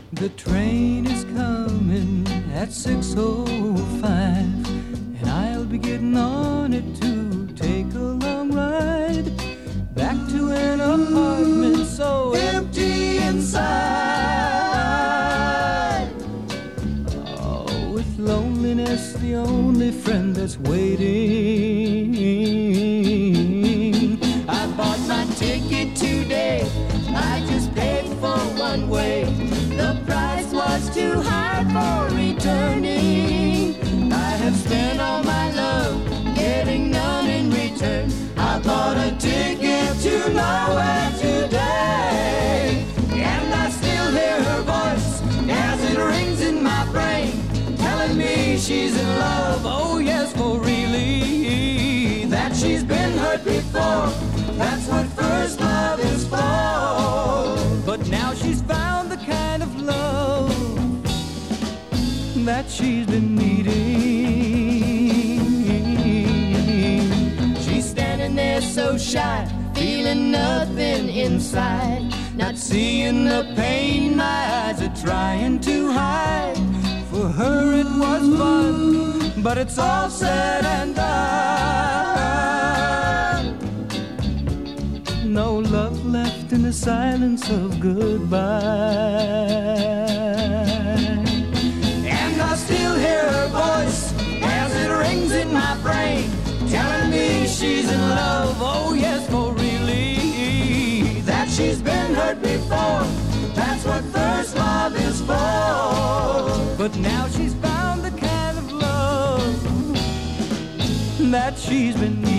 The train is coming at 6:05, and I'll be getting on it to take a long ride back to an apartment so empty inside. Oh, with loneliness the only friend that's waiting. I bought my ticket today, I just paid for one way. The price was too high for returning. I have spent all my love, getting none in return. I bought a ticket to nowhere today, and I still hear her voice as it rings in my brain, telling me she's in love, oh yes, for really. That she's been hurt before, that's what first love is for. But now she's found the kind of love that she's been needing. She's standing there so shy, feeling nothing inside, not seeing the pain my eyes are trying to hide. For her it was fun, but it's all said and done. No love left in the silence of goodbye. And I still hear her voice as it rings in my brain, telling me she's in love, oh yes, for really. That she's been hurt before, that's what first love is for. But now she's found the kind of love that she's been needing.